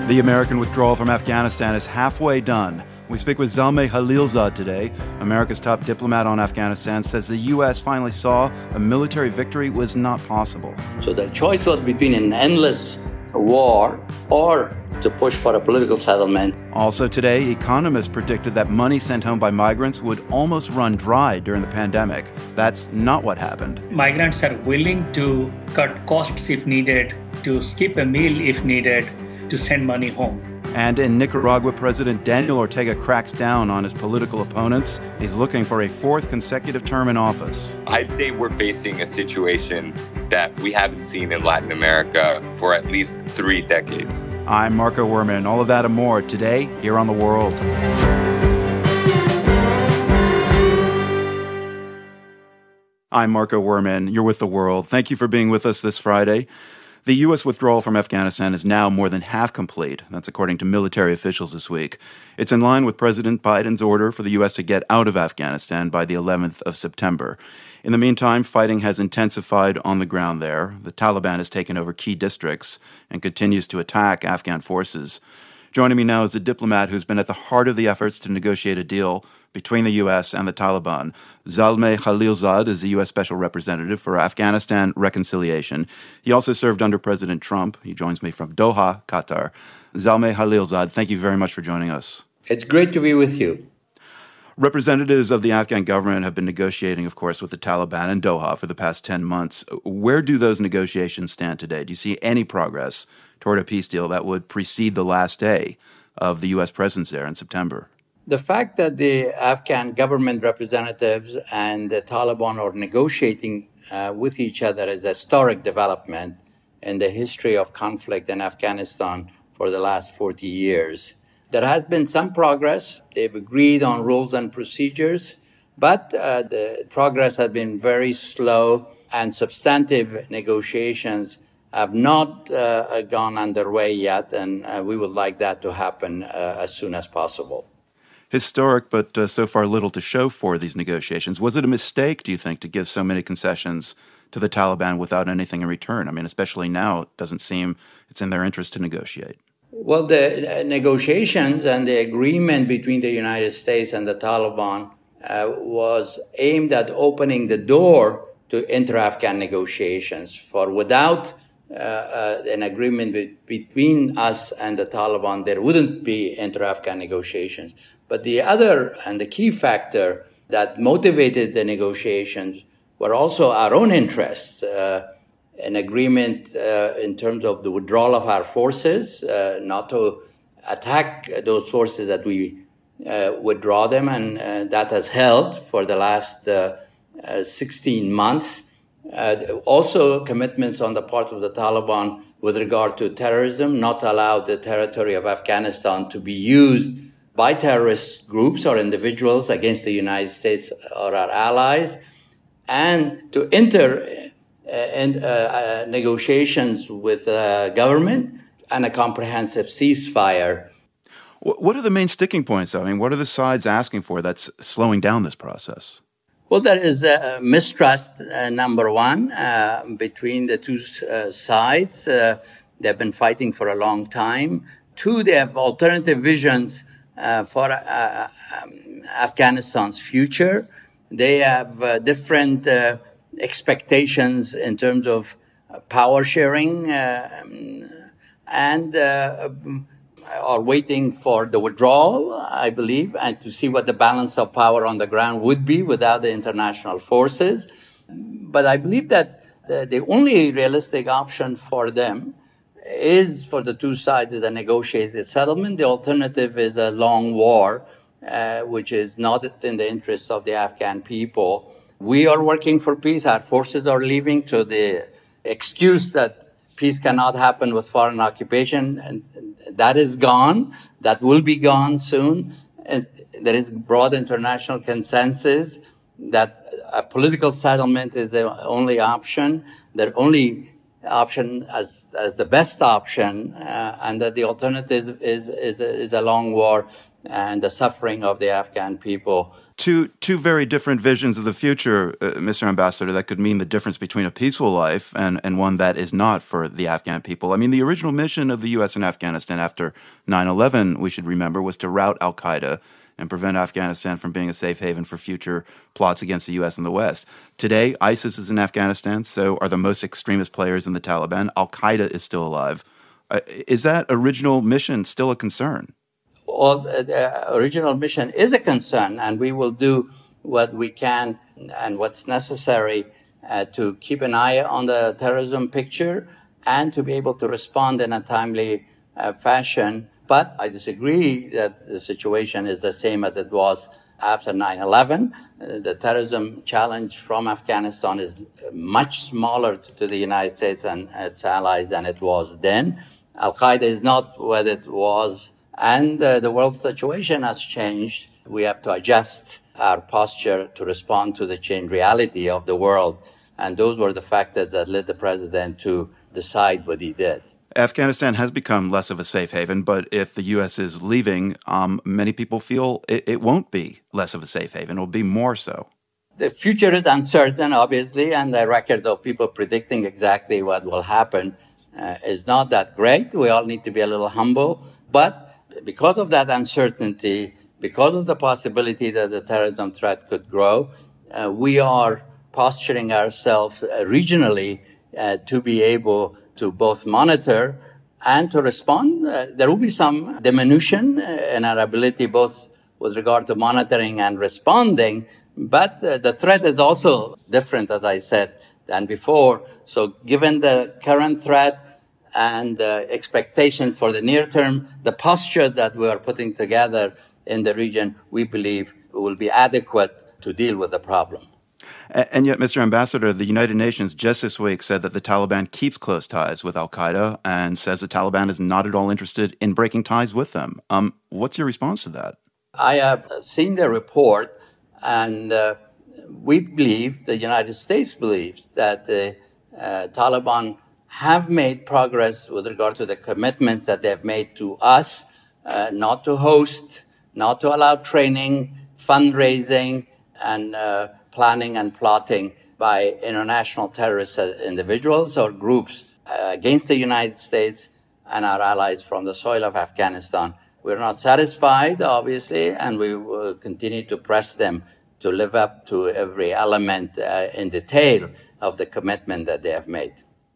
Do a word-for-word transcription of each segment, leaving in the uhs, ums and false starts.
The American withdrawal from Afghanistan is halfway done. We speak with Zalmay Khalilzad today. America's top diplomat on Afghanistan says the U S finally saw a military victory was not possible. So the choice was between an endless war or to push for a political settlement. Also today, economists predicted that money sent home by migrants would almost run dry during the pandemic. That's not what happened. Migrants are willing to cut costs if needed, to skip a meal if needed, to send money home. And in Nicaragua, President Daniel Ortega cracks down on his political opponents. He's looking for a fourth consecutive term in office. I'd say we're facing a situation that we haven't seen in Latin America for at least three decades. I'm Marco Werman. All of that and more today here on The World. I'm Marco Werman. You're with The World. Thank you for being with us this Friday. The U S withdrawal from Afghanistan is now more than half complete. That's according to military officials this week. It's in line with President Biden's order for the U S to get out of Afghanistan by the eleventh of September. In the meantime, fighting has intensified on the ground there. The Taliban has taken over key districts and continues to attack Afghan forces. Joining me now is a diplomat who's been at the heart of the efforts to negotiate a deal between the U S and the Taliban. Zalmay Khalilzad is the U S Special Representative for Afghanistan Reconciliation. He also served under President Trump. He joins me from Doha, Qatar. Zalmay Khalilzad, thank you very much for joining us. It's great to be with you. Representatives of the Afghan government have been negotiating, of course, with the Taliban in Doha for the past ten months. Where do those negotiations stand today? Do you see any progress toward a peace deal that would precede the last day of the U S presence there in September? The fact that the Afghan government representatives and the Taliban are negotiating uh, with each other is a historic development in the history of conflict in Afghanistan for the last forty years. There has been some progress. They've agreed on rules and procedures, but uh, the progress has been very slow, and substantive negotiations have not uh, gone underway yet, and uh, we would like that to happen uh, as soon as possible. Historic, but uh, so far little to show for these negotiations. Was it a mistake, do you think, to give so many concessions to the Taliban without anything in return? I mean, especially now, it doesn't seem it's in their interest to negotiate. Well, the negotiations and the agreement between the United States and the Taliban uh, was aimed at opening the door to inter-Afghan negotiations. For without uh, uh, an agreement be- between us and the Taliban, there wouldn't be inter-Afghan negotiations. But the other and the key factor that motivated the negotiations were also our own interests. Uh, an agreement uh, in terms of the withdrawal of our forces, uh, not to attack those forces, that we uh, withdraw them, and uh, that has held for the last uh, uh, sixteen months. Uh, also, commitments on the part of the Taliban with regard to terrorism, not to allow the territory of Afghanistan to be used by terrorist groups or individuals against the United States or our allies, and to enter uh, in, uh, uh, negotiations with uh, government and a comprehensive ceasefire. What are the main sticking points? I mean, what are the sides asking for that's slowing down this process? Well, there is uh, mistrust, uh, number one, uh, between the two uh, sides. Uh, they've been fighting for a long time. Two, they have alternative visions uh, for uh, um, Afghanistan's future. They have uh, different uh, expectations in terms of uh, power sharing uh, and uh, are waiting for the withdrawal, I believe, and to see what the balance of power on the ground would be without the international forces. But I believe that the, the only realistic option for them is for the two sides is a negotiated settlement. The alternative is a long war, uh, which is not in the interest of the Afghan people. We are working for peace. Our forces are leaving. So the excuse that peace cannot happen with foreign occupation, and that is gone. That will be gone soon. And there is broad international consensus that a political settlement is the only option, the only option as as the best option, uh, and that the alternative is is a, is a long war. and the suffering of the Afghan people. Two two very different visions of the future, uh, Mister Ambassador, that could mean the difference between a peaceful life and, and one that is not for the Afghan people. I mean, the original mission of the U S in Afghanistan after nine eleven, we should remember, was to rout al-Qaeda and prevent Afghanistan from being a safe haven for future plots against the U S and the West. Today, ISIS is in Afghanistan, so are the most extremist players in the Taliban. Al-Qaeda is still alive. Uh, is that original mission still a concern? Well, the original mission is a concern, and we will do what we can and what's necessary uh, to keep an eye on the terrorism picture and to be able to respond in a timely uh, fashion. But I disagree that the situation is the same as it was after nine eleven. Uh, the terrorism challenge from Afghanistan is much smaller to the United States and its allies than it was then. Al-Qaeda is not what it was. And uh, the world situation has changed. We have to adjust our posture to respond to the changed reality of the world. And those were the factors that led the president to decide what he did. Afghanistan has become less of a safe haven, but if the U S is leaving, um, many people feel it, it won't be less of a safe haven. It will be more so. The future is uncertain, obviously, and the record of people predicting exactly what will happen uh, is not that great. We all need to be a little humble. But because of that uncertainty, because of the possibility that the terrorism threat could grow, uh, we are posturing ourselves uh, regionally uh, to be able to both monitor and to respond. Uh, there will be some diminution in our ability both with regard to monitoring and responding, but uh, the threat is also different, as I said, than before. So given the current threat, and uh, expectation for the near term, the posture that we are putting together in the region, we believe will be adequate to deal with the problem. And yet, Mister Ambassador, the United Nations just this week said that the Taliban keeps close ties with al-Qaeda and says the Taliban is not at all interested in breaking ties with them. Um, what's your response to that? I have seen the report, and uh, we believe, the United States believes, that the uh, Taliban have made progress with regard to the commitments that they've made to us, uh, not to host, not to allow training, fundraising, and uh, planning and plotting by international terrorist individuals or groups uh, against the United States and our allies from the soil of Afghanistan. We're not satisfied, obviously, and we will continue to press them to live up to every element uh, in detail of the commitment that they have made.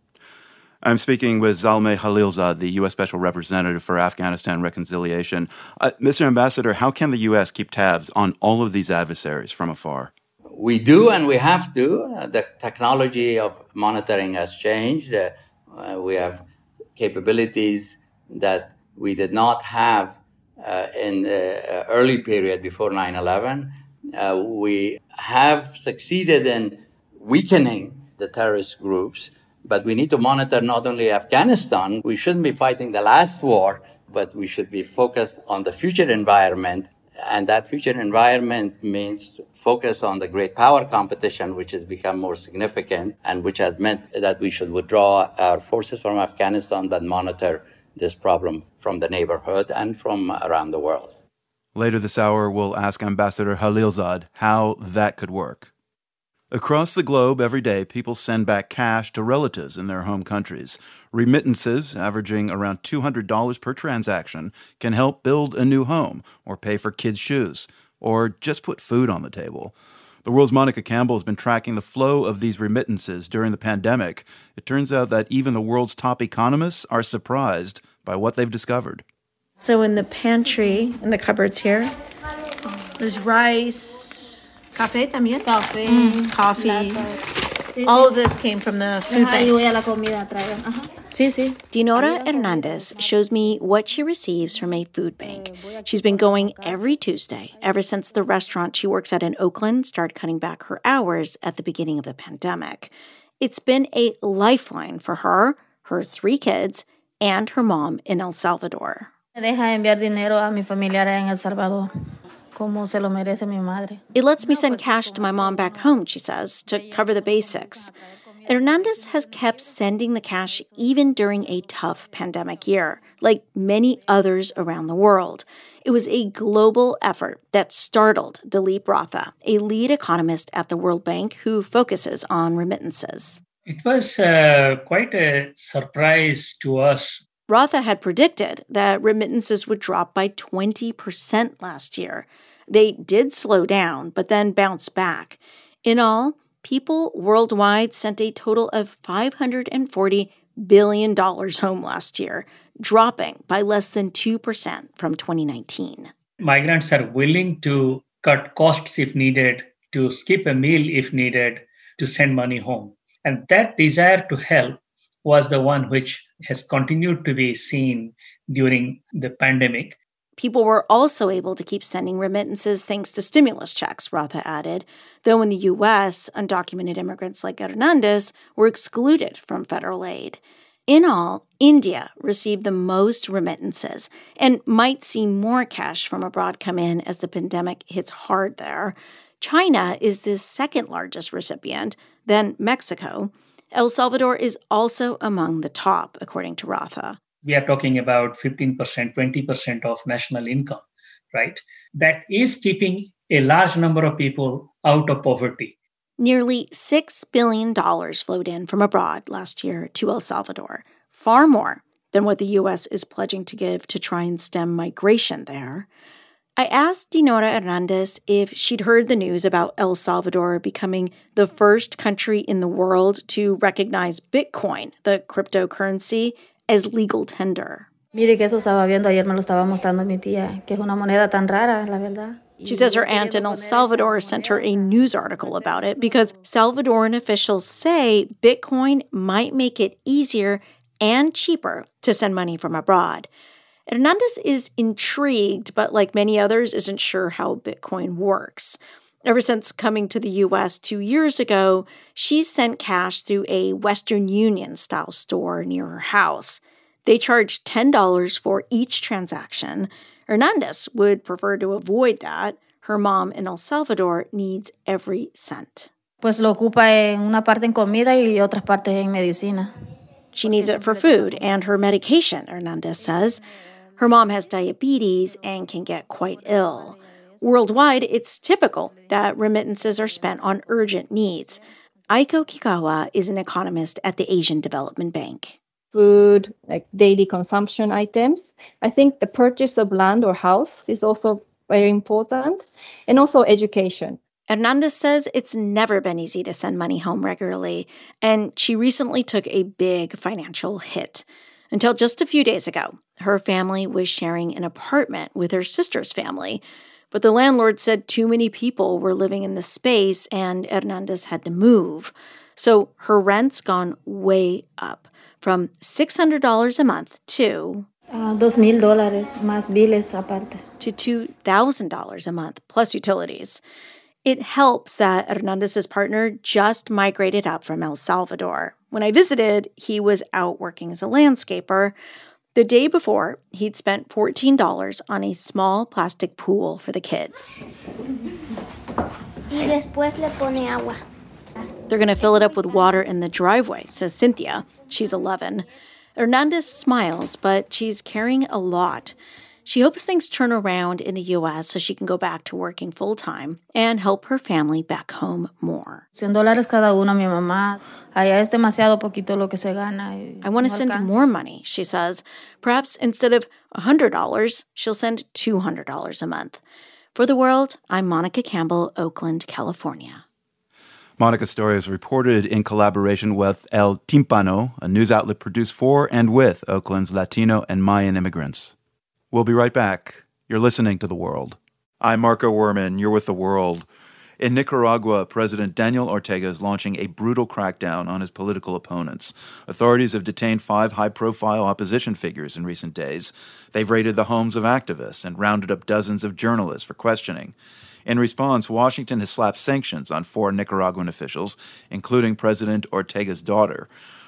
I'm speaking with Zalmay Khalilzad, the U S Special Representative for Afghanistan Reconciliation. Uh, Mister Ambassador, how can the U S keep tabs on all of these adversaries from afar? We do, and we have to. Uh, the technology of monitoring has changed. Uh, uh, we have capabilities that we did not have uh, in the early period before nine eleven. Uh, we have succeeded in weakening the terrorist groups. But we need to monitor not only Afghanistan. We shouldn't be fighting the last war, but we should be focused on the future environment. And that future environment means focus on the great power competition, which has become more significant and which has meant that we should withdraw our forces from Afghanistan, but monitor this problem from the neighborhood and from around the world. Later this hour, we'll ask Ambassador Khalilzad how that could work. Across the globe, every day, people send back cash to relatives in their home countries. Remittances, averaging around two hundred dollars per transaction, can help build a new home, or pay for kids' shoes, or just put food on the table. The World's Monica Campbell has been tracking the flow of these remittances during the pandemic. It turns out that even the world's top economists are surprised by what they've discovered. So in the pantry, in the cupboards here, there's rice, Café también. Café, mm, coffee. Sí, all sí. Of this came from the food bank. Sí, sí. Dinora Hernandez shows me what she receives from a food bank. She's been going every Tuesday ever since the restaurant she works at in Oakland started cutting back her hours at the beginning of the pandemic. It's been a lifeline for her, her three kids, and her mom in El Salvador. Deja enviar dinero a mi familiar en El Salvador. Como se lo merece mi madre. It lets me send cash to my mom back home, she says, to cover the basics. Hernandez has kept sending the cash even during a tough pandemic year, like many others around the world. It was a global effort that startled Dilip Ratha, a lead economist at the World Bank who focuses on remittances. It was uh, quite a surprise to us. Ratha had predicted that remittances would drop by twenty percent last year. They did slow down, but then bounce back. In all, people worldwide sent a total of five hundred forty billion dollars home last year, dropping by less than two percent from twenty nineteen. Migrants are willing to cut costs if needed, to skip a meal if needed, to send money home. And that desire to help was the one which has continued to be seen during the pandemic. People were also able to keep sending remittances thanks to stimulus checks, Ratha added, though in the U S, undocumented immigrants like Hernandez were excluded from federal aid. In all, India received the most remittances and might see more cash from abroad come in as the pandemic hits hard there. China is the second largest recipient, then Mexico. El Salvador is also among the top, according to Ratha. We are talking about fifteen percent, twenty percent of national income, right? That is keeping a large number of people out of poverty. Nearly six billion dollars flowed in from abroad last year to El Salvador, far more than what the U S is pledging to give to try and stem migration there. I asked Dinora Hernandez if she'd heard the news about El Salvador becoming the first country in the world to recognize Bitcoin, the cryptocurrency, as legal tender. Mire que eso estaba viendo, ayer me lo estaba mostrando mi tía, que es una moneda tan rara, la verdad. She says her aunt in El Salvador sent her a news article about it because Salvadoran officials say Bitcoin might make it easier and cheaper to send money from abroad. Hernandez is intrigued, but like many others, isn't sure how Bitcoin works. Ever since coming to the U S two years ago, she's sent cash through a Western Union-style store near her house. They charge ten dollars for each transaction. Hernandez would prefer to avoid that. Her mom in El Salvador needs every cent. Pues lo ocupa en una parte en comida y otras partes en medicina. She needs it for food and her medication, Hernandez says. Her mom has diabetes and can get quite ill. Worldwide, it's typical that remittances are spent on urgent needs. Aiko Kikawa is an economist at the Asian Development Bank. Food, like daily consumption items. I think the purchase of land or house is also very important, and also education. Hernandez says it's never been easy to send money home regularly, and she recently took a big financial hit. Until just a few days ago, her family was sharing an apartment with her sister's family, but the landlord said too many people were living in the space and Hernandez had to move. So her rent's gone way up, from six hundred dollars a month to Uh, dos mil dólares más biles aparte. to two thousand dollars a month, plus utilities. It helps that Hernandez's partner just migrated up from El Salvador. When I visited, he was out working as a landscaper. The day before, he'd spent fourteen dollars on a small plastic pool for the kids. Y después le pone agua. They're going to fill it up with water in the driveway, says Cynthia. She's eleven. Hernandez smiles, but she's carrying a lot. She hopes things turn around in the U S so she can go back to working full-time and help her family back home more. cien dólares cada uno, mi mamá. Allá es demasiado poquito lo que se gana. I want to send more money, she says. Perhaps instead of one hundred dollars, she'll send two hundred dollars a month. For The World, I'm Monica Campbell, Oakland, California. Monica's story is reported in collaboration with El Timpano, a news outlet produced for and with Oakland's Latino and Mayan immigrants. We'll be right back. You're listening to The World. I'm Marco Werman. You're with The World. In Nicaragua, President Daniel Ortega is launching a brutal crackdown on his political opponents. Authorities have detained five high-profile opposition figures in recent days. They've raided the homes of activists and rounded up dozens of journalists for questioning. In response, Washington has slapped sanctions on four Nicaraguan officials, including President Ortega's daughter.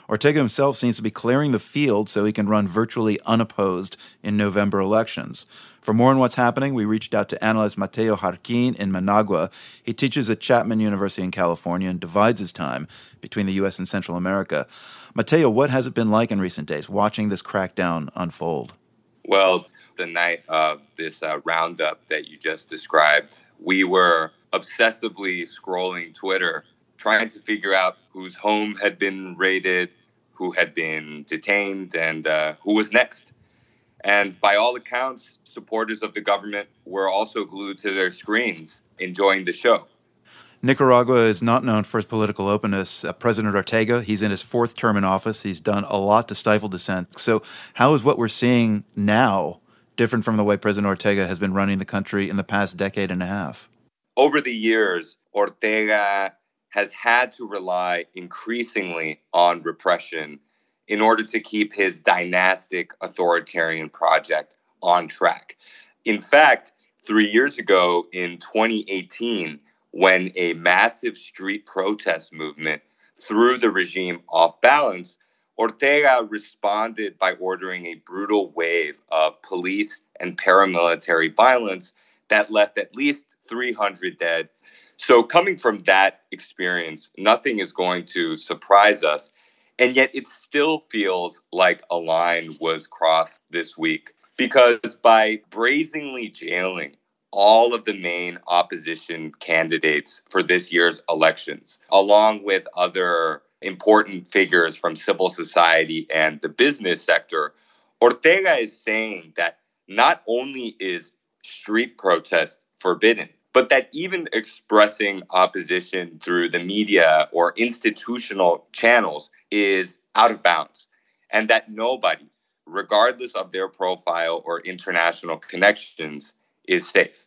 Ortega himself seems to be clearing the field so he can run virtually unopposed in November elections. For more on what's happening, we reached out to analyst Mateo Jarquin in Managua. He teaches at Chapman University in California and divides his time between the U S and Central America. Mateo, what has it been like in recent days, watching this crackdown unfold? Well, the night of this uh, roundup that you just described, we were obsessively scrolling Twitter, trying to figure out whose home had been raided, who had been detained, and uh, who was next. And by all accounts, supporters of the government were also glued to their screens, enjoying the show. Nicaragua is not known for its political openness. Uh, President Ortega, he's in his fourth term in office. He's done a lot to stifle dissent. So how is what we're seeing now different from the way President Ortega has been running the country in the past decade and a half? Over the years, Ortega has had to rely increasingly on repression in order to keep his dynastic authoritarian project on track. In fact, three years ago in twenty eighteen, when a massive street protest movement threw the regime off balance, Ortega responded by ordering a brutal wave of police and paramilitary violence that left at least three hundred dead. So coming from that experience, nothing is going to surprise us. And yet it still feels like a line was crossed this week, because by brazenly jailing all of the main opposition candidates for this year's elections, along with other important figures from civil society and the business sector, Ortega is saying that not only is street protest forbidden, but that even expressing opposition through the media or institutional channels is out of bounds, and that nobody, regardless of their profile or international connections, is safe.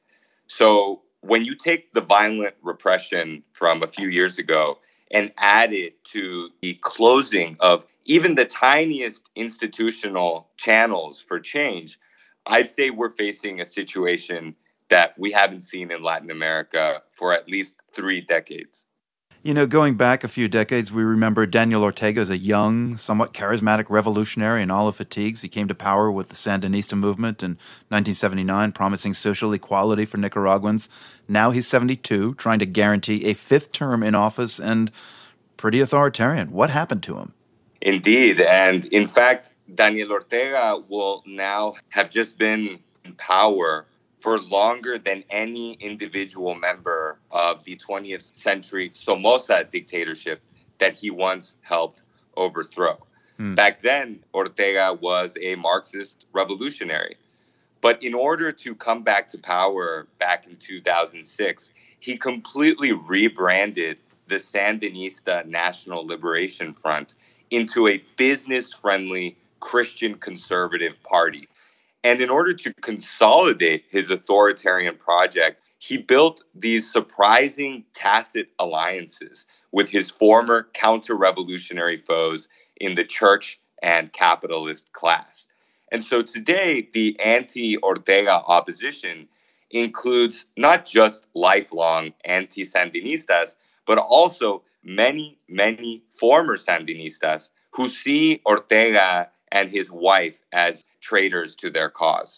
So when you take the violent repression from a few years ago and add it to the closing of even the tiniest institutional channels for change, I'd say we're facing a situation that we haven't seen in Latin America for at least three decades. You know, going back a few decades, we remember Daniel Ortega as a young, somewhat charismatic revolutionary in all of fatigues. He came to power with the Sandinista movement in nineteen seventy-nine, promising social equality for Nicaraguans. Now he's seventy-two, trying to guarantee a fifth term in office and pretty authoritarian. What happened to him? Indeed. And in fact, Daniel Ortega will now have just been in power for longer than any individual member of the twentieth century Somoza dictatorship that he once helped overthrow. Hmm. Back then, Ortega was a Marxist revolutionary. But in order to come back to power back in two thousand six, he completely rebranded the Sandinista National Liberation Front into a business-friendly Christian conservative party. And in order to consolidate his authoritarian project, he built these surprising tacit alliances with his former counter-revolutionary foes in the church and capitalist class. And so today, the anti-Ortega opposition includes not just lifelong anti-Sandinistas, but also many, many former Sandinistas who see Ortega and his wife as traitors to their cause.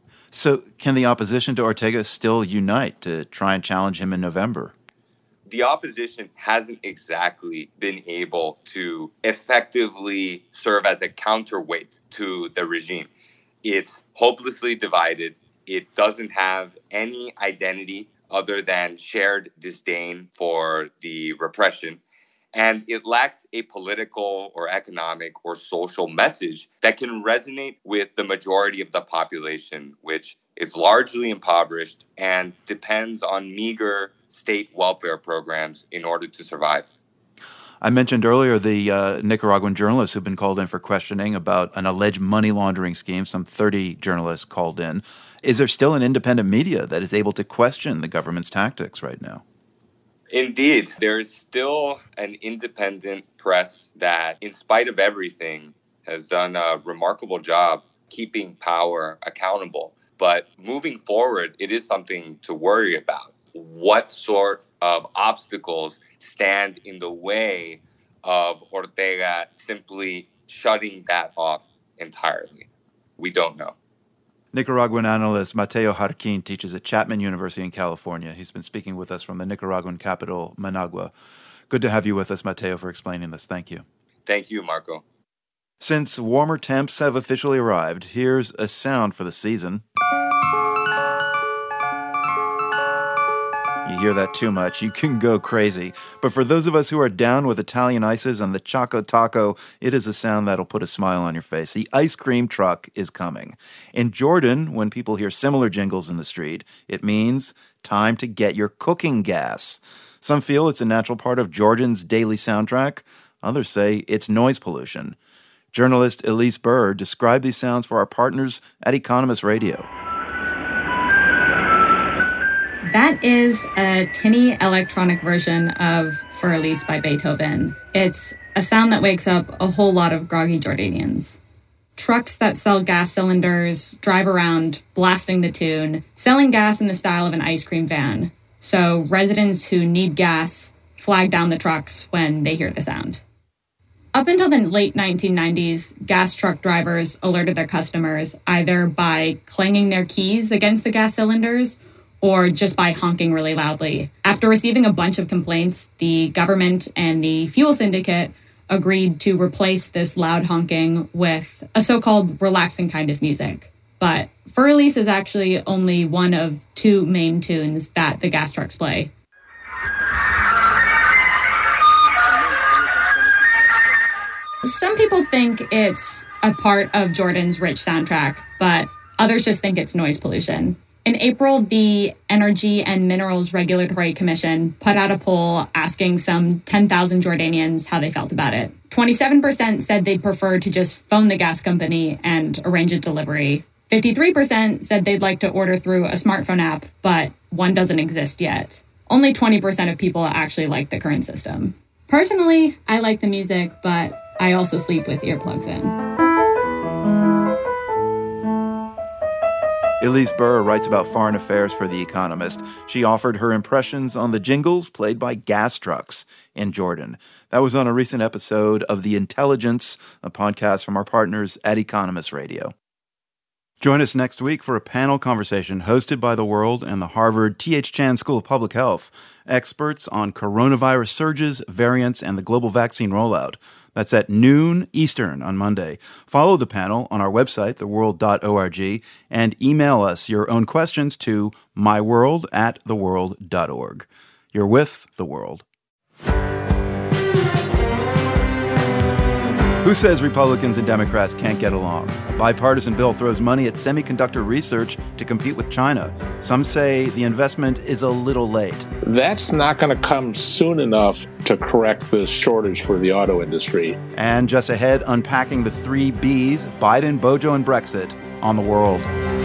So can the opposition to Ortega still unite to try and challenge him in November? The opposition hasn't exactly been able to effectively serve as a counterweight to the regime. It's hopelessly divided. It doesn't have any identity other than shared disdain for the repression. And it lacks a political or economic or social message that can resonate with the majority of the population, which is largely impoverished and depends on meager state welfare programs in order to survive. I mentioned earlier the uh, Nicaraguan journalists who've been called in for questioning about an alleged money laundering scheme. Some thirty journalists called in. Is there still an independent media that is able to question the government's tactics right now? Indeed, there is still an independent press that, in spite of everything, has done a remarkable job keeping power accountable. But moving forward, it is something to worry about. What sort of obstacles stand in the way of Ortega simply shutting that off entirely. We don't know. Nicaraguan analyst Mateo Jarquin teaches at Chapman University in California. He's been speaking with us from the Nicaraguan capital, Managua. Good to have you with us, Mateo, for explaining this. Thank you. Thank you, Marco. Since warmer temps have officially arrived, here's a sound for the season. You hear that too much, you can go crazy. But for those of us who are down with Italian ices and the Choco Taco, it is a sound that'll put a smile on your face. The ice cream truck is coming. In Jordan, when people hear similar jingles in the street, it means time to get your cooking gas. Some feel it's a natural part of Jordan's daily soundtrack. Others say it's noise pollution. Journalist Elise Burr described these sounds for our partners at Economist Radio. That is a tinny electronic version of Für Elise by Beethoven. It's a sound that wakes up a whole lot of groggy Jordanians. Trucks that sell gas cylinders drive around blasting the tune, selling gas in the style of an ice cream van. So residents who need gas flag down the trucks when they hear the sound. Up until the late nineteen nineties, gas truck drivers alerted their customers either by clanging their keys against the gas cylinders or just by honking really loudly. After receiving a bunch of complaints, the government and the fuel syndicate agreed to replace this loud honking with a so-called relaxing kind of music. But Für Elise is actually only one of two main tunes that the gas trucks play. Some people think it's a part of Jordan's rich soundtrack, but others just think it's noise pollution. In April, the Energy and Minerals Regulatory Commission put out a poll asking some ten thousand Jordanians how they felt about it. twenty-seven percent said they'd prefer to just phone the gas company and arrange a delivery. fifty-three percent said they'd like to order through a smartphone app, but one doesn't exist yet. Only twenty percent of people actually like the current system. Personally, I like the music, but I also sleep with earplugs in. Elise Burr writes about foreign affairs for The Economist. She offered her impressions on the jingles played by gas trucks in Jordan. That was on a recent episode of The Intelligence, a podcast from our partners at Economist Radio. Join us next week for a panel conversation hosted by The World and the Harvard T H Chan School of Public Health. Experts on coronavirus surges, variants, and the global vaccine rollout. That's at noon Eastern on Monday. Follow the panel on our website, the world dot org, and email us your own questions to myworld at the world dot org. You're with The World. Who says Republicans and Democrats can't get along? A bipartisan bill throws money at semiconductor research to compete with China. Some say the investment is a little late. That's not going to come soon enough to correct the shortage for the auto industry. And just ahead, unpacking the three B's, Biden, Bojo, and Brexit, on The World.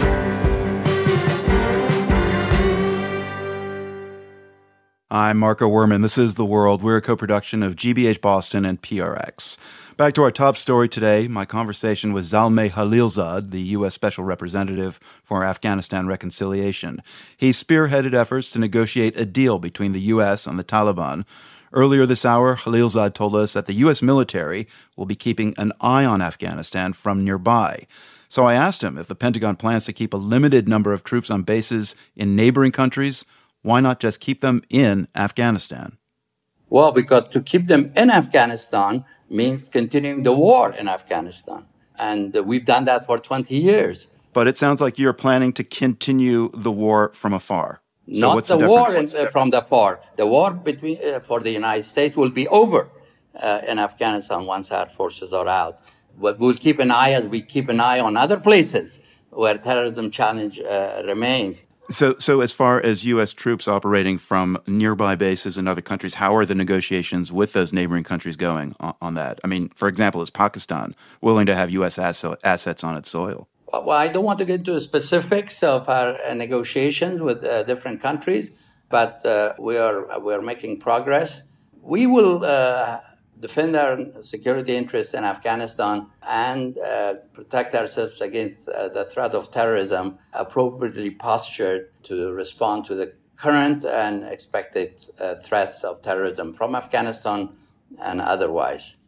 I'm Marco Werman. This is The World. We're a co-production of G B H Boston and P R X. Back to our top story today, my conversation with Zalmay Khalilzad, the U S Special Representative for Afghanistan Reconciliation. He spearheaded efforts to negotiate a deal between the U S and the Taliban. Earlier this hour, Khalilzad told us that the U S military will be keeping an eye on Afghanistan from nearby. So I asked him if the Pentagon plans to keep a limited number of troops on bases in neighboring countries, why not just keep them in Afghanistan? Well, because to keep them in Afghanistan means continuing the war in Afghanistan. And uh, we've done that for twenty years. But it sounds like you're planning to continue the war from afar. So Not what's the, the war difference? in, uh, from the far. The war between uh, for the United States will be over uh, in Afghanistan once our forces are out. But we'll keep an eye as we keep an eye on other places where terrorism challenge uh, remains. So, so as far as U S troops operating from nearby bases in other countries, how are the negotiations with those neighboring countries going on, on that? I mean, for example, is Pakistan willing to have U S ass- assets on its soil? Well, I don't want to get into the specifics of our uh, negotiations with uh, different countries, but uh, we are we are making progress. We will uh, defend our security interests in Afghanistan and uh, protect ourselves against uh, the threat of terrorism, appropriately postured to respond to the current and expected uh, threats of terrorism from Afghanistan, and otherwise.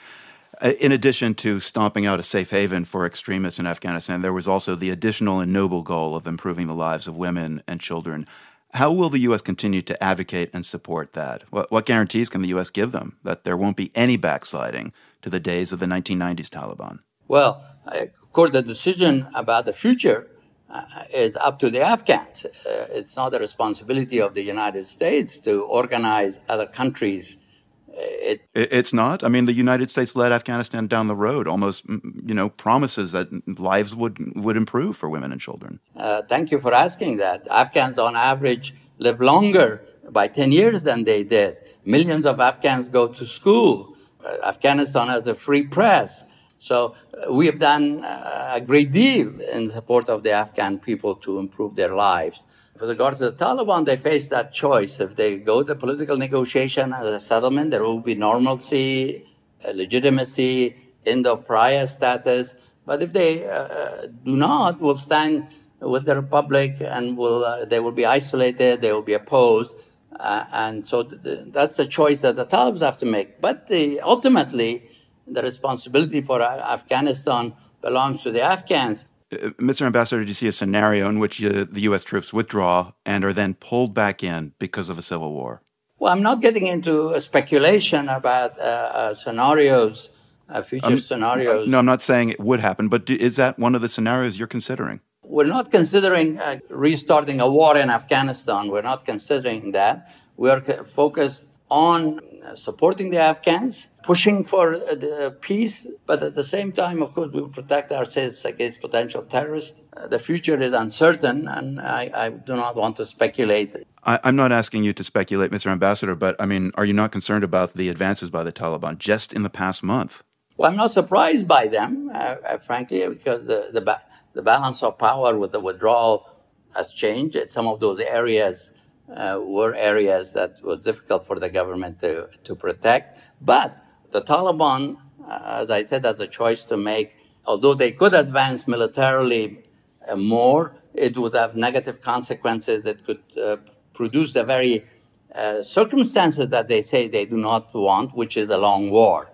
In addition to stomping out a safe haven for extremists in Afghanistan, there was also the additional and noble goal of improving the lives of women and children. How will the U S continue to advocate and support that? What, what guarantees can the U S give them that there won't be any backsliding to the days of the nineteen nineties Taliban? Well, of course, the decision about the future uh, is up to the Afghans. Uh, it's not the responsibility of the United States to organize other countries. It, it's not. I mean, the United States led Afghanistan down the road, almost, you know, promises that lives would would improve for women and children. Uh, thank you for asking that. Afghans, on average, live longer by ten years than they did. Millions of Afghans go to school. Uh, Afghanistan has a free press. So uh, we have done uh, a great deal in support of the Afghan people to improve their lives. With regard to the Taliban, they face that choice. If they go to political negotiation as a settlement, there will be normalcy, legitimacy, end of prior status. But if they uh, do not, will stand with the Republic and will uh, they will be isolated, they will be opposed. Uh, and so th- that's the choice that the Talibans have to make. But the, ultimately, the responsibility for Afghanistan belongs to the Afghans. Uh, Mister Ambassador, do you see a scenario in which uh, the U S troops withdraw and are then pulled back in because of a civil war? Well, I'm not getting into a speculation about uh, uh, scenarios, uh, future um, scenarios. No, I'm not saying it would happen, but do, is that one of the scenarios you're considering? We're not considering uh, restarting a war in Afghanistan. We're not considering that. We are c- focused on uh, supporting the Afghans, pushing for uh, the peace, but at the same time, of course, we will protect ourselves against potential terrorists. Uh, the future is uncertain, and I, I do not want to speculate. I, I'm not asking you to speculate, Mister Ambassador, but, I mean, are you not concerned about the advances by the Taliban just in the past month? Well, I'm not surprised by them, uh, uh, frankly, because the, the, ba- the balance of power with the withdrawal has changed. Some of those areas uh, were areas that were difficult for the government to, to protect. But the Taliban, uh, as I said, has a choice to make. Although they could advance militarily uh, more, it would have negative consequences. It could uh, produce the very uh, circumstances that they say they do not want, which is a long war.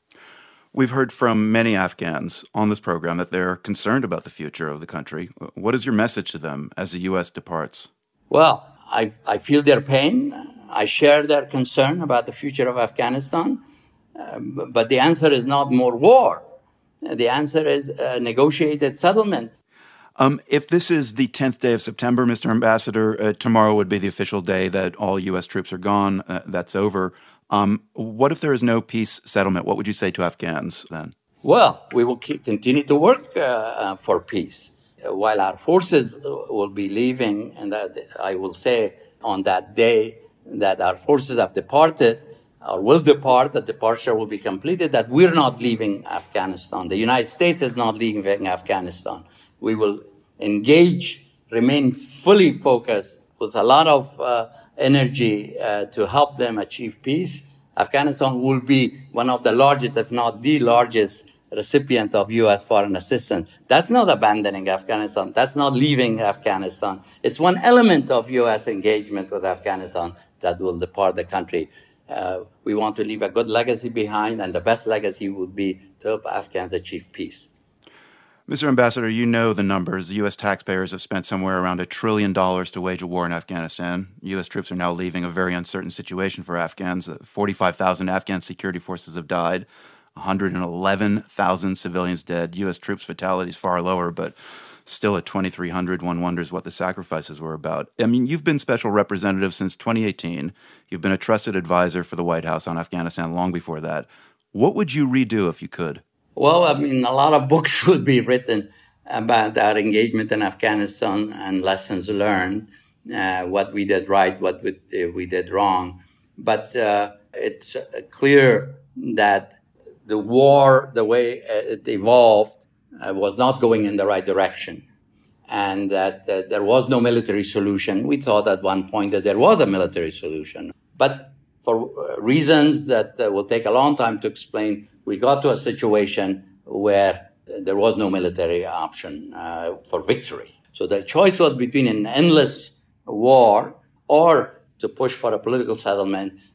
We've heard from many Afghans on this program that they're concerned about the future of the country. What is your message to them as the U S departs? Well, I, I feel their pain. I share their concern about the future of Afghanistan. Uh, but the answer is not more war. The answer is a negotiated settlement. Um, if this is the tenth day of September, Mister Ambassador, uh, tomorrow would be the official day that all U S troops are gone. Uh, that's over. Um, what if there is no peace settlement? What would you say to Afghans then? Well, we will keep, continue to work uh, uh, for peace. Uh, while our forces will be leaving, and that I will say on that day that our forces have departed, or will depart, the departure will be completed, that we're not leaving Afghanistan. The United States is not leaving Afghanistan. We will engage, remain fully focused with a lot of uh, energy uh, to help them achieve peace. Afghanistan will be one of the largest, if not the largest, recipient of U S foreign assistance. That's not abandoning Afghanistan. That's not leaving Afghanistan. It's one element of U S engagement with Afghanistan that will depart the country. Uh, we want to leave a good legacy behind, and the best legacy would be to help Afghans achieve peace. Mister Ambassador, you know the numbers. The U S taxpayers have spent somewhere around a trillion dollars to wage a war in Afghanistan. U S troops are now leaving a very uncertain situation for Afghans. forty-five thousand Afghan security forces have died, one hundred eleven thousand civilians dead. U S troops fatalities far lower, but still at twenty-three hundred, one wonders what the sacrifices were about. I mean, you've been special representative since twenty eighteen. You've been a trusted advisor for the White House on Afghanistan long before that. What would you redo if you could? Well, I mean, a lot of books would be written about our engagement in Afghanistan and lessons learned, uh, what we did right, what we, uh, we did wrong. But uh, it's uh, clear that the war, the way it evolved, uh, was not going in the right direction, and that uh, there was no military solution. We thought at one point that there was a military solution. But for uh, reasons that uh, will take a long time to explain, we got to a situation where there was no military option uh, for victory. So the choice was between an endless war or to push for a political settlement.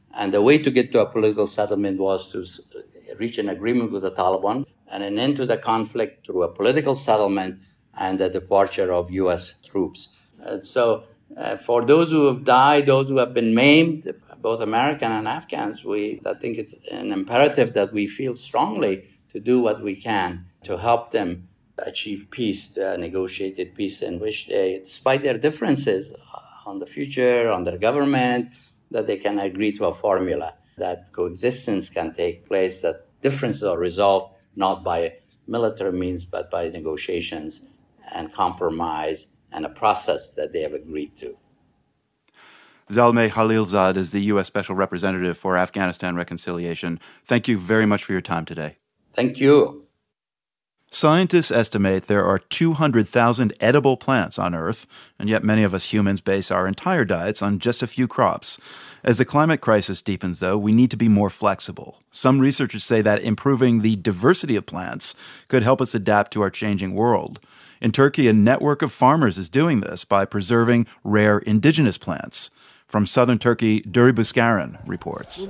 And the way to get to a political settlement was to reach an agreement with the Taliban and an end to the conflict through a political settlement and the departure of U S troops. Uh, so uh, for those who have died, those who have been maimed, both American and Afghans, we I think it's an imperative that we feel strongly to do what we can to help them achieve peace, uh, negotiated peace, in which they, despite their differences on the future, on their government, that they can agree to a formula, that coexistence can take place, that differences are resolved not by military means, but by negotiations and compromise and a process that they have agreed to. Zalmay Khalilzad is the U S Special Representative for Afghanistan Reconciliation. Thank you very much for your time today. Thank you. Scientists estimate there are two hundred thousand edible plants on Earth, and yet many of us humans base our entire diets on just a few crops. As the climate crisis deepens, though, we need to be more flexible. Some researchers say that improving the diversity of plants could help us adapt to our changing world. In Turkey, a network of farmers is doing this by preserving rare indigenous plants. From southern Turkey, Duri Buskaran reports.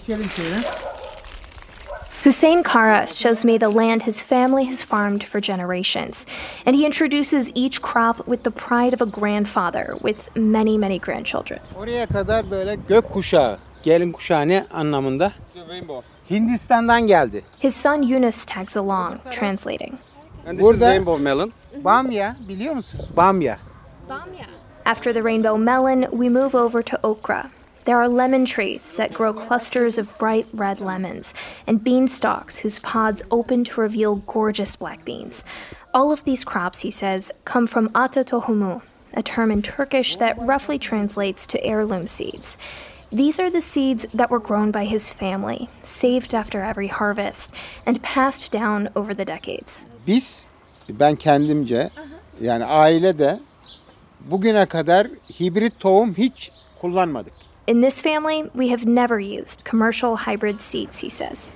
Hussein Kara shows me the land his family has farmed for generations, and he introduces each crop with the pride of a grandfather with many, many grandchildren. Oraya kadar böyle gök kuşağı, gelin kuşağı ne anlamında? Hindistan'dan geldi. His son Yunus tags along, translating. And this is rainbow melon. Bamya, biliyor musunuz? Bamya. Bamya. After the rainbow melon, we move over to okra. There are lemon trees that grow clusters of bright red lemons, and bean stalks whose pods open to reveal gorgeous black beans. All of these crops, he says, come from ata tohumu, a term in Turkish that roughly translates to heirloom seeds. These are the seeds that were grown by his family, saved after every harvest, and passed down over the decades. Biz, ben kendimce, yani ailede bugüne kadar hibrit tohum hiç kullanmadık. In this family, we have never used commercial hybrid seeds, he says.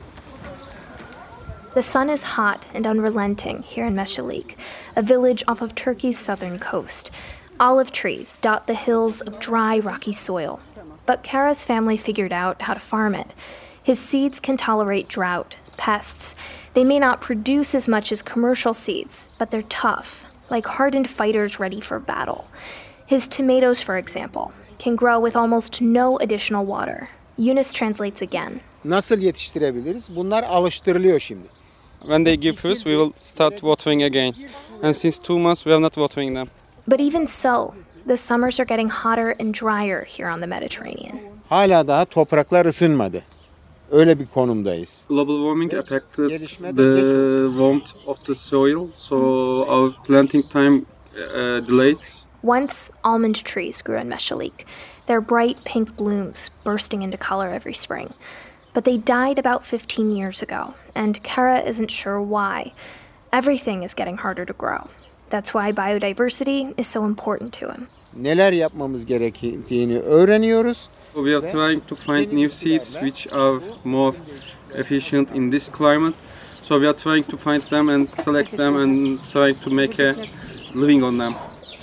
The sun is hot and unrelenting here in Meshalik, a village off of Turkey's southern coast. Olive trees dot the hills of dry, rocky soil. But Kara's family figured out how to farm it. His seeds can tolerate drought, pests. They may not produce as much as commercial seeds, but they're tough, like hardened fighters ready for battle. His tomatoes, for example, can grow with almost no additional water. Yunus translates again. Nasıl yetiştirebiliriz? Bunlar alıştırılıyor şimdi. When they give fruits, we will start watering again. And since two months, we are not watering them. But even so, the summers are getting hotter and drier here on the Mediterranean. Hala daha topraklar ısınmadı. Öyle bir konumdayız. Global warming affected the warmth of the soil, so our planting time uh, delayed. Once, almond trees grew in Meshalik, their bright pink blooms bursting into color every spring. But they died about fifteen years ago, and Kara isn't sure why. Everything is getting harder to grow. That's why biodiversity is so important to him. Neler yapmamız gerektiğini öğreniyoruz. We are trying to find new seeds which are more efficient in this climate. So we are trying to find them and select them and trying to make a living on them.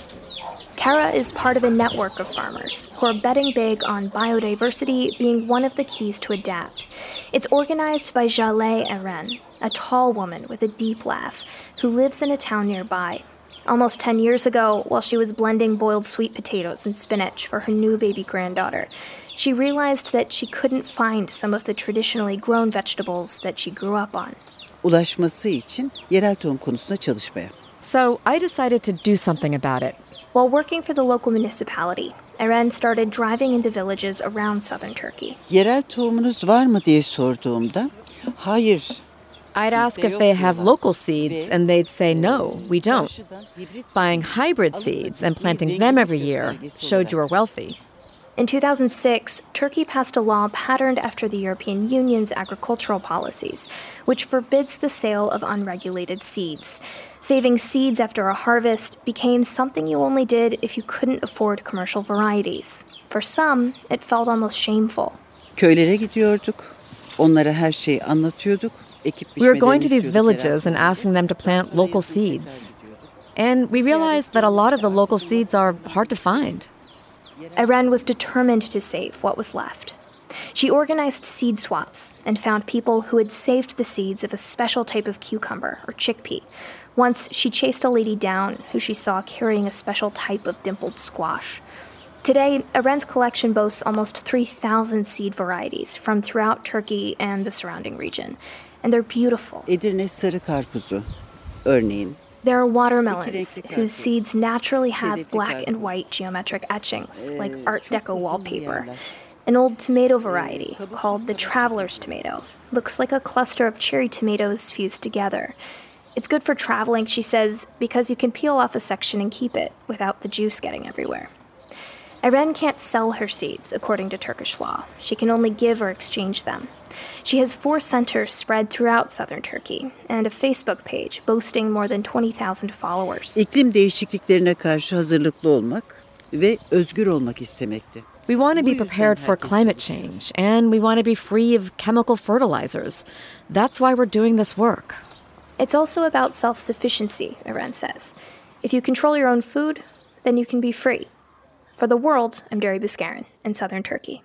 Kara is part of a network of farmers who are betting big on biodiversity being one of the keys to adapt. It's organized by Jaleh Eren, a tall woman with a deep laugh who lives in a town nearby. Almost ten years ago, while she was blending boiled sweet potatoes and spinach for her new baby granddaughter, she realized that she couldn't find some of the traditionally grown vegetables that she grew up on. Ulaşması için yerel tohum konusunda çalışmaya. So I decided to do something about it. While working for the local municipality, Eren started driving into villages around southern Turkey. Yerel tohumunuz var mı diye sorduğumda, hayır. I'd ask if they have local seeds, and they'd say, no, we don't. Buying hybrid seeds and planting them every year showed you were wealthy. In two thousand six, Turkey passed a law patterned after the European Union's agricultural policies, which forbids the sale of unregulated seeds. Saving seeds after a harvest became something you only did if you couldn't afford commercial varieties. For some, it felt almost shameful. Köylere gidiyorduk. Onlara her şeyi anlatıyorduk. We were going to these villages and asking them to plant local seeds. And we realized that a lot of the local seeds are hard to find. Eren was determined to save what was left. She organized seed swaps and found people who had saved the seeds of a special type of cucumber or chickpea. Once, she chased a lady down who she saw carrying a special type of dimpled squash. Today, Eren's collection boasts almost three thousand seed varieties from throughout Turkey and the surrounding region, and they're beautiful. Edirne sarı karpuzu, örneğin. There are watermelons whose seeds naturally have black and white geometric etchings, like Art Deco wallpaper. An old tomato variety called the Traveler's Tomato looks like a cluster of cherry tomatoes fused together. It's good for traveling, she says, because you can peel off a section and keep it without the juice getting everywhere. Eren can't sell her seeds, according to Turkish law. She can only give or exchange them. She has four centers spread throughout southern Turkey and a Facebook page boasting more than twenty thousand followers. İklim değişikliklerine karşı hazırlıklı olmak ve özgür olmak istemekti. We want to be prepared for climate change, and we want to be free of chemical fertilizers. That's why we're doing this work. It's also about self-sufficiency, Eren says. If you control your own food, then you can be free. For the world, I'm Dari Buskarin in southern Turkey.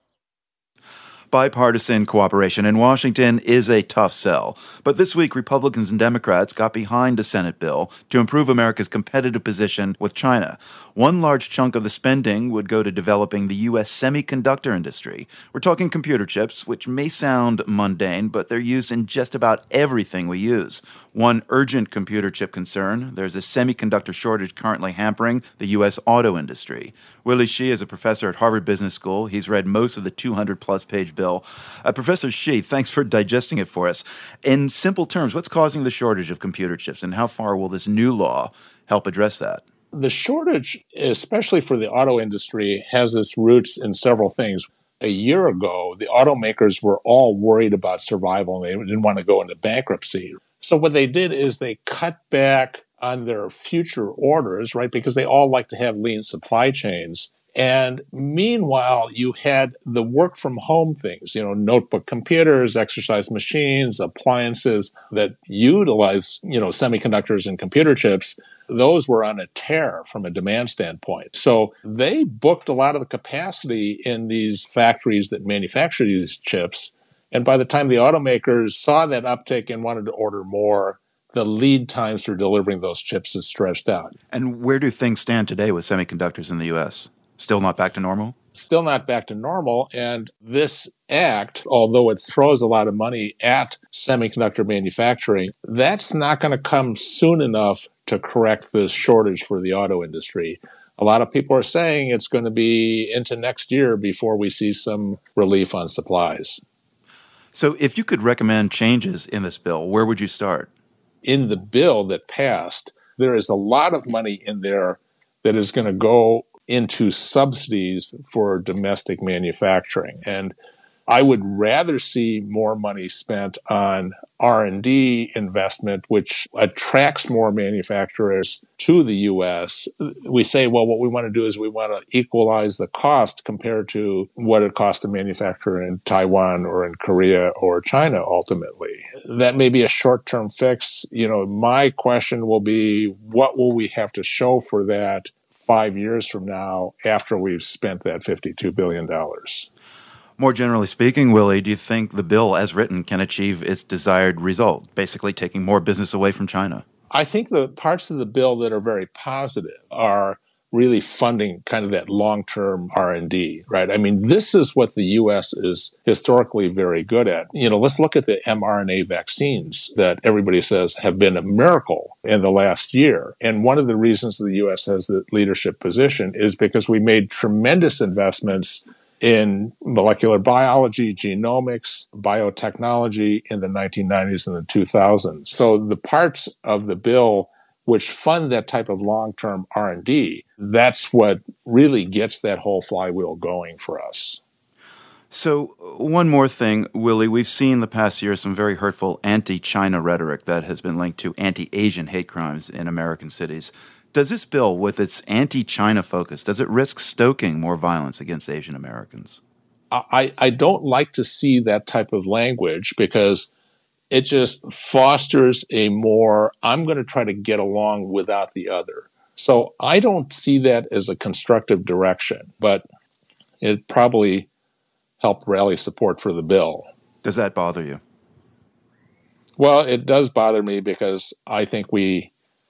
Bipartisan cooperation in Washington is a tough sell. But this week, Republicans and Democrats got behind a Senate bill to improve America's competitive position with China. One large chunk of the spending would go to developing the U S semiconductor industry. We're talking computer chips, which may sound mundane, but they're used in just about everything we use. One urgent computer chip concern, there's a semiconductor shortage currently hampering the U S auto industry. Willy Shih is a professor at Harvard Business School. He's read most of the two hundred plus page bill. Uh, Professor Shih, thanks for digesting it for us. In simple terms, what's causing the shortage of computer chips, and how far will this new law help address that? The shortage, especially for the auto industry, has its roots in several things. A year ago, the automakers were all worried about survival, and they didn't want to go into bankruptcy. So what they did is they cut back on their future orders, right, because they all like to have lean supply chains. And meanwhile, you had the work from home things, you know, notebook computers, exercise machines, appliances that utilize, you know, semiconductors and computer chips. Those were on a tear from a demand standpoint. So they booked a lot of the capacity in these factories that manufacture these chips. And by the time the automakers saw that uptick and wanted to order more, the lead times for delivering those chips is stretched out. And where do things stand today with semiconductors in the U S? Still not back to normal? Still not back to normal. And this act, although it throws a lot of money at semiconductor manufacturing, that's not going to come soon enough to correct this shortage for the auto industry. A lot of people are saying it's going to be into next year before we see some relief on supplies. So if you could recommend changes in this bill, where would you start? In the bill that passed, there is a lot of money in there that is going to go into subsidies for domestic manufacturing. And I would rather see more money spent on R and D investment, which attracts more manufacturers to the U S. We say, well, what we want to do is we want to equalize the cost compared to what it costs to manufacture in Taiwan or in Korea or China ultimately. That may be a short-term fix. You know, my question will be, what will we have to show for that five years from now after we've spent that fifty-two billion dollars? More generally speaking, Willie, do you think the bill as written can achieve its desired result, basically taking more business away from China? I think the parts of the bill that are very positive are really funding kind of that long-term R and D, right? I mean, this is what the U S is historically very good at. You know, let's look at the mRNA vaccines that everybody says have been a miracle in the last year. And one of the reasons the U S has the leadership position is because we made tremendous investments in molecular biology, genomics, biotechnology in the nineteen nineties and the two thousands. So the parts of the bill which fund that type of long-term R and D, that's what really gets that whole flywheel going for us. So one more thing, Willie, we've seen the past year some very hurtful anti-China rhetoric that has been linked to anti-Asian hate crimes in American cities. Does this bill, with its anti-China focus, does it risk stoking more violence against Asian Americans? I, I don't like to see that type of language because it just fosters a more, I'm going to try to get along without the other. So I don't see that as a constructive direction, but it probably helped rally support for the bill. Does that bother you? Well, it does bother me because I think we,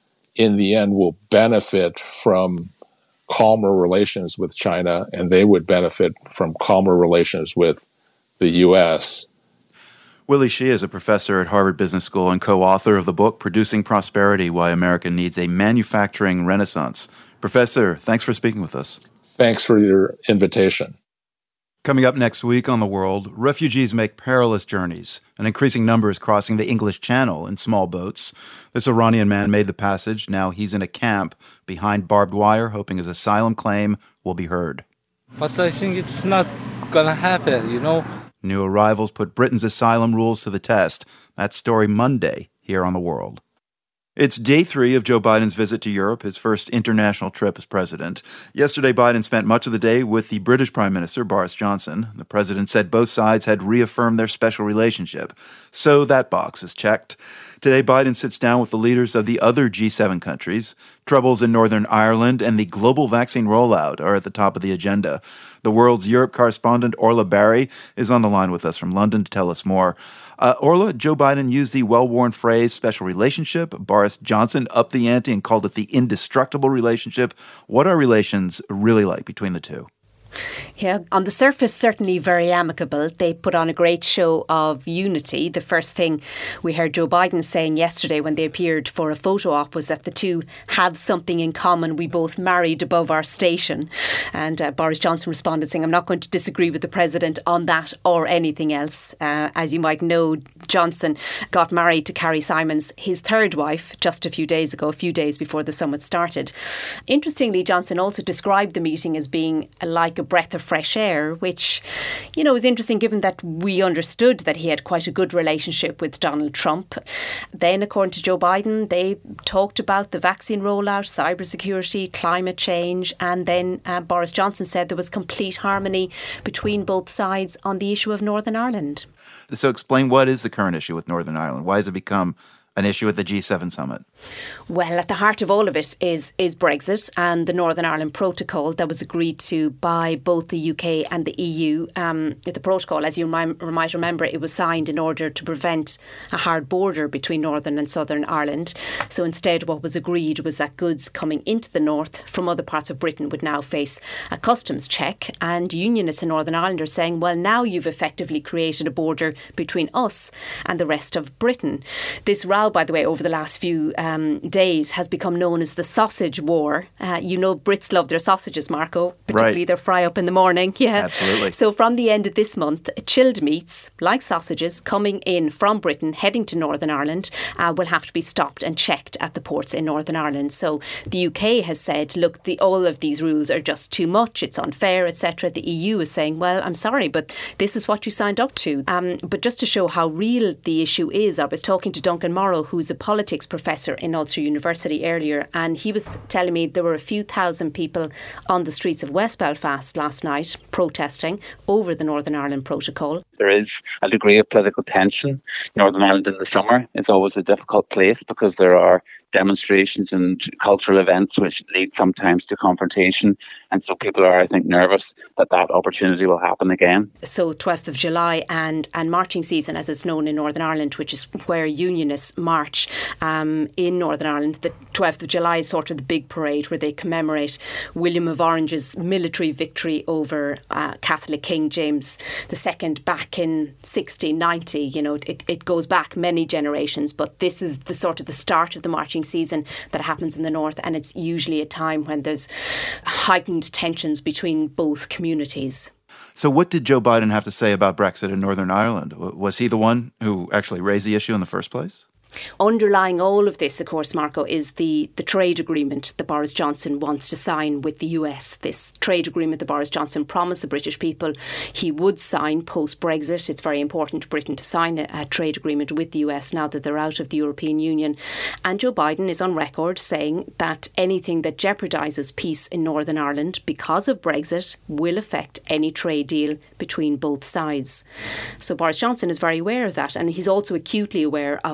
in the end, will benefit from calmer relations with China, and they would benefit from calmer relations with the U S. Willy Shih is a professor at Harvard Business School and co-author of the book Producing Prosperity: Why America Needs a Manufacturing Renaissance. Professor, thanks for speaking with us. Thanks for your invitation. Coming up next week on The World, refugees make perilous journeys, an increasing numbers crossing the English Channel in small boats. This Iranian man made the passage. Now he's in a camp behind barbed wire, hoping his asylum claim will be heard. But I think it's not gonna happen, you know? New arrivals put Britain's asylum rules to the test. That story Monday here on The World. It's day three of Joe Biden's visit to Europe, his first international trip as president. Yesterday, Biden spent much of the day with the British Prime Minister, Boris Johnson. The president said both sides had reaffirmed their special relationship. So that box is checked. Today, Biden sits down with the leaders of the other G seven countries. Troubles in Northern Ireland and the global vaccine rollout are at the top of the agenda. The World's Europe correspondent Orla Barry is on the line with us from London to tell us more. Uh, Orla, Joe Biden used the well-worn phrase special relationship. Boris Johnson upped the ante and called it the indestructible relationship. What are relations really like between the two? Yeah, on the surface, certainly very amicable. They put on a great show of unity. The first thing we heard Joe Biden saying yesterday when they appeared for a photo op was that the two have something in common. We both married above our station. And uh, Boris Johnson responded saying, I'm not going to disagree with the president on that or anything else. Uh, as you might know, Johnson got married to Carrie Simons, his third wife, just a few days ago, a few days before the summit started. Interestingly, Johnson also described the meeting as being like a breath of fresh air, which, you know, is interesting given that we understood that he had quite a good relationship with Donald Trump. Then, according to Joe Biden, they talked about the vaccine rollout, cybersecurity, climate change, and then uh, Boris Johnson said there was complete harmony between both sides on the issue of Northern Ireland. So explain, what is the current issue with Northern Ireland? Why has it become an issue at the G seven summit? Well, at the heart of all of it is is Brexit and the Northern Ireland Protocol that was agreed to by both the U K and the E U. Um, the protocol, as you might remember, it was signed in order to prevent a hard border between Northern and Southern Ireland. So instead, what was agreed was that goods coming into the north from other parts of Britain would now face a customs check. And unionists in Northern Ireland are saying, well, now you've effectively created a border between us and the rest of Britain. This row, by the way, over the last few um, days has become known as the sausage war. Uh, you know, Brits love their sausages, Marco, particularly right. their fry up in the morning. Yeah, absolutely. So from the end of this month, chilled meats like sausages coming in from Britain, heading to Northern Ireland, uh, will have to be stopped and checked at the ports in Northern Ireland. So the U K has said, look, the, all of these rules are just too much. It's unfair, et cetera. The E U is saying, well, I'm sorry, but this is what you signed up to. Um, but just to show how real the issue is, I was talking to Duncan Morrow, who's a politics professor in Ulster University earlier, and he was telling me there were a few thousand people on the streets of West Belfast last night protesting over the Northern Ireland Protocol. There is a degree of political tension. Northern Ireland in the summer is always a difficult place because there are demonstrations and cultural events which lead sometimes to confrontation. And so people are, I think, nervous that that opportunity will happen again. So twelfth of July and, and marching season, as it's known in Northern Ireland, which is where unionists march um, in Northern Ireland. The twelfth of July is sort of the big parade where they commemorate William of Orange's military victory over uh, Catholic King James the Second back in sixteen ninety. You know, it, it goes back many generations, but this is the sort of the start of the marching season that happens in the north, and it's usually a time when there's heightened tensions between both communities. So what did Joe Biden have to say about Brexit in Northern Ireland? Was he the one who actually raised the issue in the first place? Underlying all of this, of course, Marco, is the, the trade agreement that Boris Johnson wants to sign with the U S. This trade agreement that Boris Johnson promised the British people he would sign post-Brexit. It's very important to Britain to sign a, a trade agreement with the U S now that they're out of the European Union. And Joe Biden is on record saying that anything that jeopardises peace in Northern Ireland because of Brexit will affect any trade deal between both sides. So Boris Johnson is very aware of that, and he's also acutely aware of how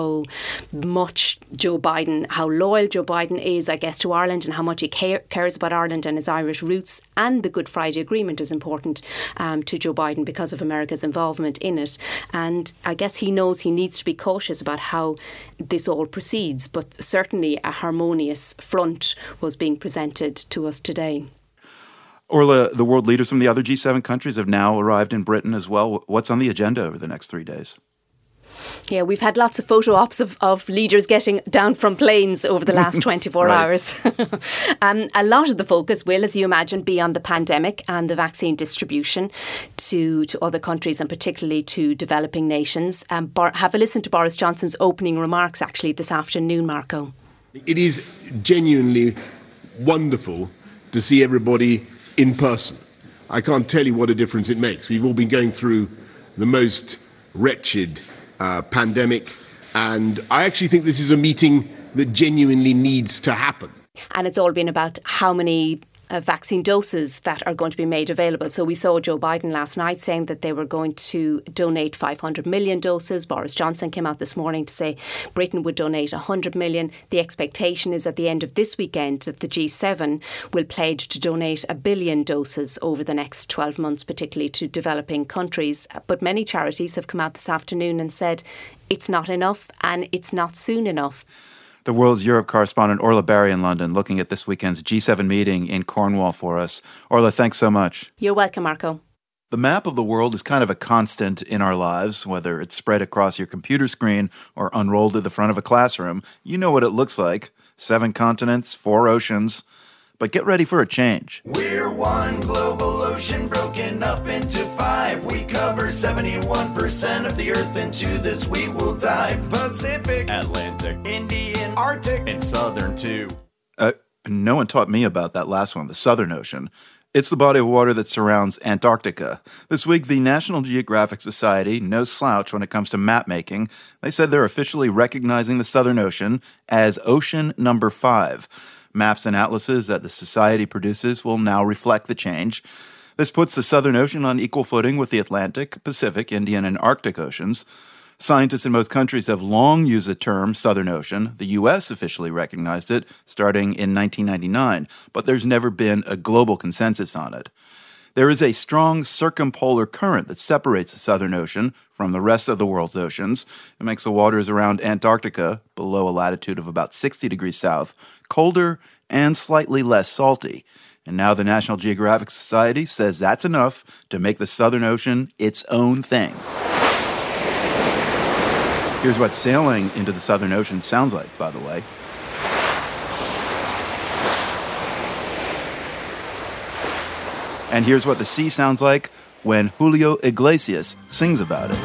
how much Joe Biden, how loyal Joe Biden is, I guess, to Ireland, and how much he care, cares about Ireland and his Irish roots. And the Good Friday Agreement is important um, to Joe Biden because of America's involvement in it. And I guess he knows he needs to be cautious about how this all proceeds. But certainly a harmonious front was being presented to us today. Orla, the world leaders from the other G seven countries have now arrived in Britain as well. What's on the agenda over the next three days? Yeah, we've had lots of photo ops of, of leaders getting down from planes over the last twenty-four Right. hours. um, a lot of the focus will, as you imagine, be on the pandemic and the vaccine distribution to, to other countries and particularly to developing nations. Um, Bar- have a listen to Boris Johnson's opening remarks actually this afternoon, Marco. It is genuinely wonderful to see everybody in person. I can't tell you what a difference it makes. We've all been going through the most wretched uh, pandemic, and I actually think this is a meeting that genuinely needs to happen. And it's all been about how many uh, vaccine doses that are going to be made available. So we saw Joe Biden last night saying that they were going to donate five hundred million doses. Boris Johnson came out this morning to say Britain would donate one hundred million. The expectation is at the end of this weekend that the G seven will pledge to donate a billion doses over the next twelve months, particularly to developing countries. But many charities have come out this afternoon and said it's not enough and it's not soon enough. The World's Europe correspondent Orla Barry in London looking at this weekend's G seven meeting in Cornwall for us. Orla, thanks so much. You're welcome, Marco. The map of the world is kind of a constant in our lives, whether it's spread across your computer screen or unrolled at the front of a classroom. You know what it looks like. Seven continents, four oceans. But get ready for a change. We're one global ocean broken up into five. We cover seventy-one percent of the earth. Into this we will dive. Pacific, Atlantic, Indian, Arctic, and Southern too. Uh, no one taught me about that last one, the Southern Ocean. It's the body of water that surrounds Antarctica. This week, the National Geographic Society, no slouch when it comes to map making, they said they're officially recognizing the Southern Ocean as Ocean Number Five. Maps and atlases that the Society produces will now reflect the change. This puts the Southern Ocean on equal footing with the Atlantic, Pacific, Indian, and Arctic Oceans. Scientists in most countries have long used the term Southern Ocean. The U S officially recognized it starting in nineteen ninety-nine, but there's never been a global consensus on it. There is a strong circumpolar current that separates the Southern Ocean from the rest of the world's oceans. It makes the waters around Antarctica, below a latitude of about sixty degrees south, colder and slightly less salty. And now the National Geographic Society says that's enough to make the Southern Ocean its own thing. Here's what sailing into the Southern Ocean sounds like, by the way. And here's what the sea sounds like when Julio Iglesias sings about it.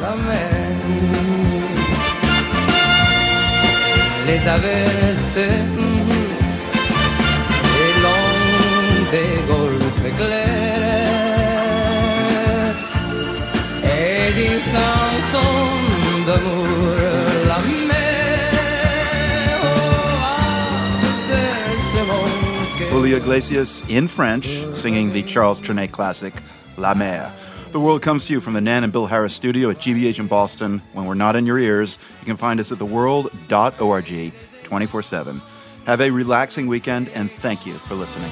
Julio Iglesias in French, singing the Charles Trenet classic, La Mer. The world comes to you from the Nan and Bill Harris studio at G B H in Boston. When we're not in your ears, you can find us at the world dot org twenty-four seven. Have a relaxing weekend, and thank you for listening.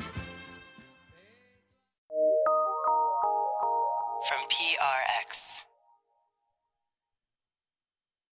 From P R X.